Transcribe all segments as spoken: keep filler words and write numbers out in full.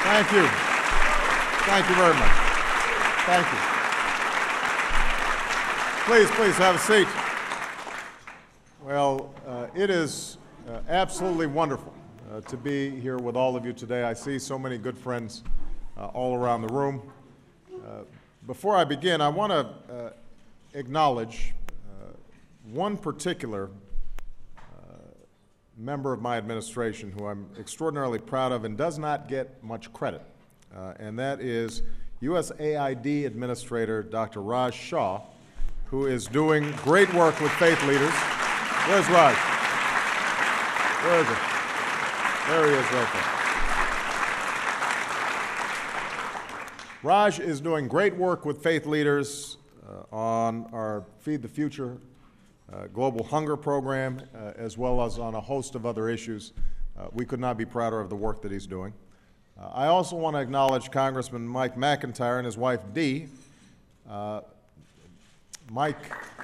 Thank you. Thank you very much. Thank you. Please, please have a seat. Well, uh, it is uh, absolutely wonderful uh, to be here with all of you today. I see so many good friends uh, all around the room. Uh, before I begin, I want to uh, acknowledge uh, one particular member of my administration who I'm extraordinarily proud of and does not get much credit, uh, and that is U S A I D Administrator Doctor Raj Shah, who is doing great work with faith leaders. Where's Raj? Where is he? There he is right there. Raj is doing great work with faith leaders uh, on our Feed the Future Uh, global hunger program, uh, as well as on a host of other issues. Uh, we could not be prouder of the work that he's doing. Uh, I also want to acknowledge Congressman Mike McIntyre and his wife Dee. Uh, Mike,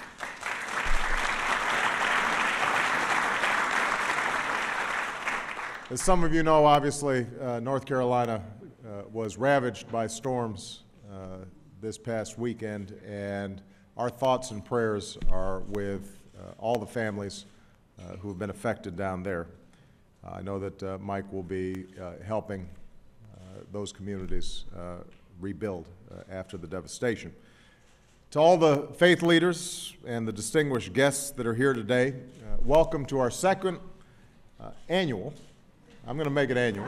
as some of you know, obviously, uh, North Carolina uh, was ravaged by storms uh, this past weekend, and our thoughts and prayers are with uh, all the families uh, who have been affected down there. Uh, I know that uh, Mike will be uh, helping uh, those communities uh, rebuild uh, after the devastation. To all the faith leaders and the distinguished guests that are here today, uh, welcome to our second uh, annual, I'm going to make it annual.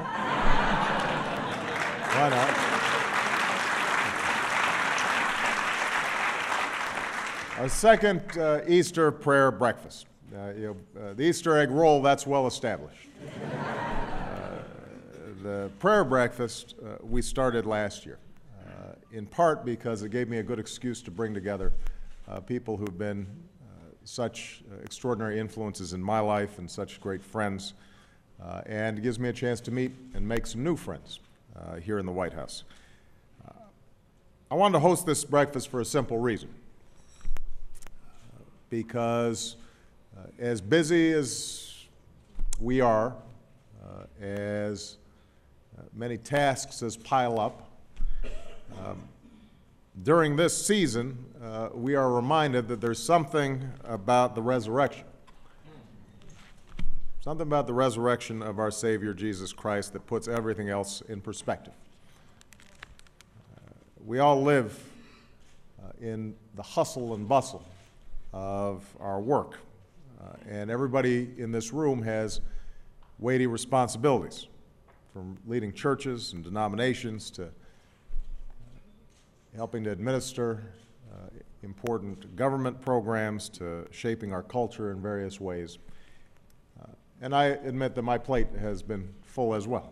Why not? Our second uh, Easter prayer breakfast. Uh, you know, uh, the Easter egg roll, that's well established. Uh, the prayer breakfast uh, we started last year, uh, in part because it gave me a good excuse to bring together uh, people who've been uh, such uh, extraordinary influences in my life and such great friends, uh, and it gives me a chance to meet and make some new friends uh, here in the White House. Uh, I wanted to host this breakfast for a simple reason. Because uh, as busy as we are, uh, as uh, many tasks as pile up, um, during this season, uh, we are reminded that there's something about the resurrection, something about the resurrection of our Savior, Jesus Christ, that puts everything else in perspective. Uh, we all live uh, in the hustle and bustle of our work. Uh, and everybody in this room has weighty responsibilities, from leading churches and denominations to helping to administer uh, important government programs to shaping our culture in various ways. Uh, and I admit that my plate has been full as well.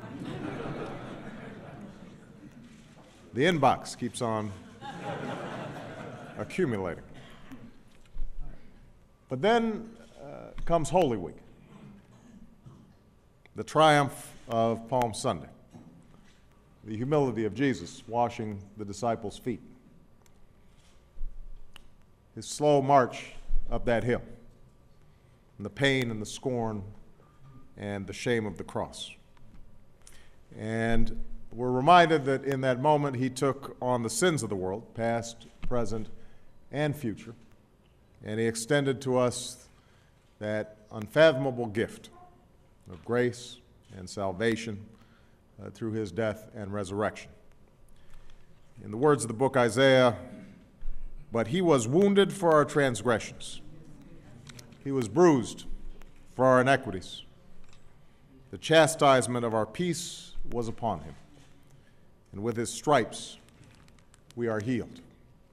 The inbox keeps on accumulating. But then uh, comes Holy Week, the triumph of Palm Sunday, the humility of Jesus washing the disciples' feet, his slow march up that hill, and the pain and the scorn and the shame of the cross. And we're reminded that in that moment he took on the sins of the world, past, present, and future, and he extended to us that unfathomable gift of grace and salvation uh, through his death and resurrection. In the words of the book Isaiah, "But he was wounded for our transgressions. He was bruised for our iniquities. The chastisement of our peace was upon him, and with his stripes we are healed."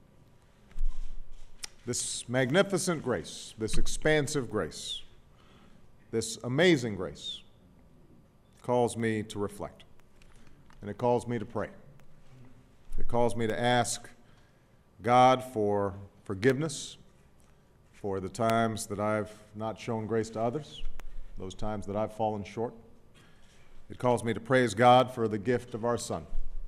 This magnificent grace, this expansive grace, this amazing grace calls me to reflect, and it calls me to pray. It calls me to ask God for forgiveness for the times that I've not shown grace to others, those times that I've fallen short. It calls me to praise God for the gift of our Son,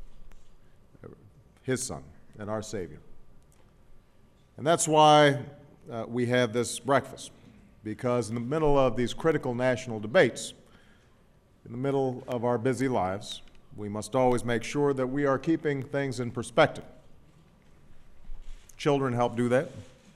his Son, and our Savior. And that's why uh, we have this breakfast, because in the middle of these critical national debates, in the middle of our busy lives, we must always make sure that we are keeping things in perspective. Children help do that.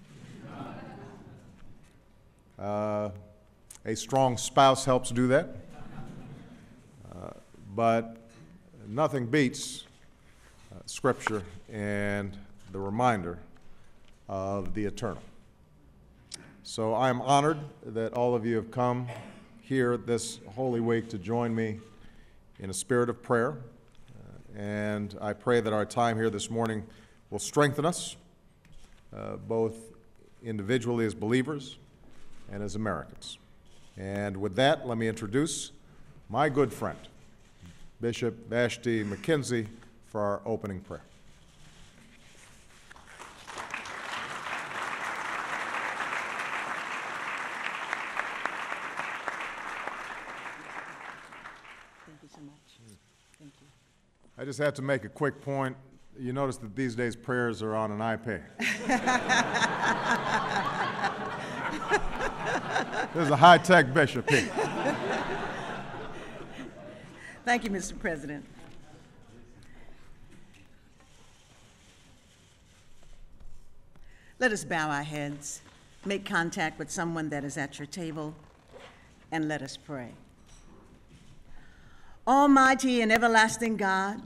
Uh, a strong spouse helps do that. Uh, but nothing beats uh, Scripture and the reminder of the eternal. So I am honored that all of you have come here this Holy Week to join me in a spirit of prayer. Uh, and I pray that our time here this morning will strengthen us, uh, both individually as believers and as Americans. And with that, let me introduce my good friend, Bishop Vashti McKenzie, for our opening prayer. Thank you so much. Thank you. I just have to make a quick point. You notice that these days prayers are on an iPad. There's a high-tech bishop here. Thank you, Mister President. Let us bow our heads, make contact with someone that is at your table, and let us pray. Almighty and everlasting God,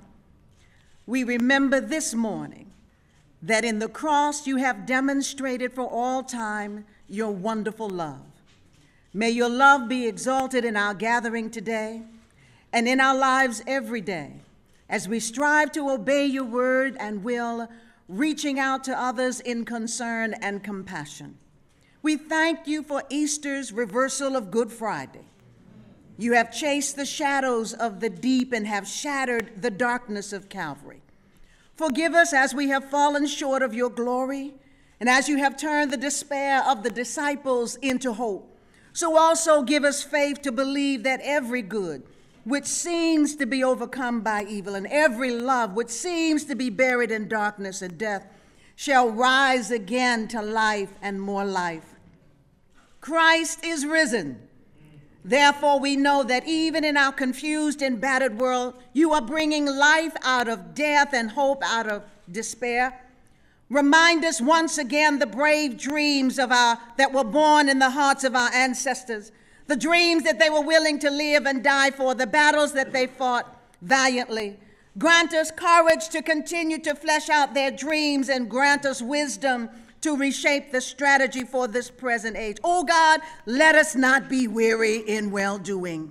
we remember this morning that in the cross you have demonstrated for all time your wonderful love. May your love be exalted in our gathering today and in our lives every day as we strive to obey your word and will, reaching out to others in concern and compassion. We thank you for Easter's reversal of Good Friday. You have chased the shadows of the deep and have shattered the darkness of Calvary. Forgive us as we have fallen short of your glory, and as you have turned the despair of the disciples into hope. So also give us faith to believe that every good, which seems to be overcome by evil, and every love, which seems to be buried in darkness and death, shall rise again to life and more life. Christ is risen. Therefore, we know that even in our confused and battered world, you are bringing life out of death and hope out of despair. Remind us once again the brave dreams of our that were born in the hearts of our ancestors, the dreams that they were willing to live and die for, the battles that they fought valiantly. Grant us courage to continue to flesh out their dreams and grant us wisdom to reshape the strategy for this present age. Oh God, let us not be weary in well-doing.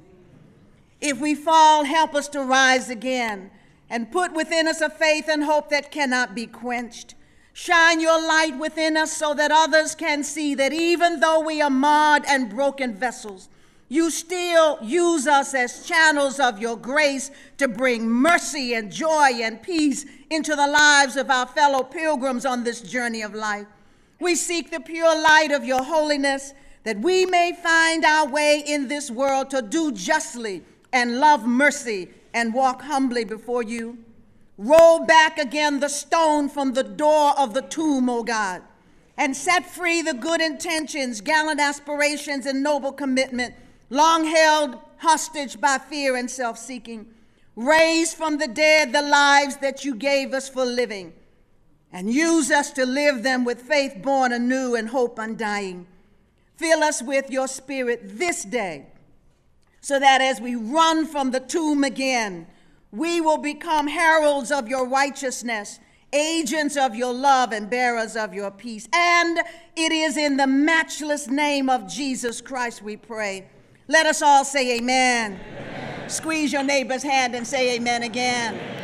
If we fall, help us to rise again and put within us a faith and hope that cannot be quenched. Shine your light within us so that others can see that even though we are marred and broken vessels, you still use us as channels of your grace to bring mercy and joy and peace into the lives of our fellow pilgrims on this journey of life. We seek the pure light of your holiness that we may find our way in this world to do justly and love mercy and walk humbly before you. Roll back again the stone from the door of the tomb, O God, and set free the good intentions, gallant aspirations, and noble commitment, long held hostage by fear and self-seeking. Raise from the dead the lives that you gave us for living, and use us to live them with faith born anew and hope undying. Fill us with your spirit this day, so that as we run from the tomb again, we will become heralds of your righteousness, agents of your love and bearers of your peace. And it is in the matchless name of Jesus Christ we pray. Let us all say amen. Amen. Squeeze your neighbor's hand and say amen again. Amen.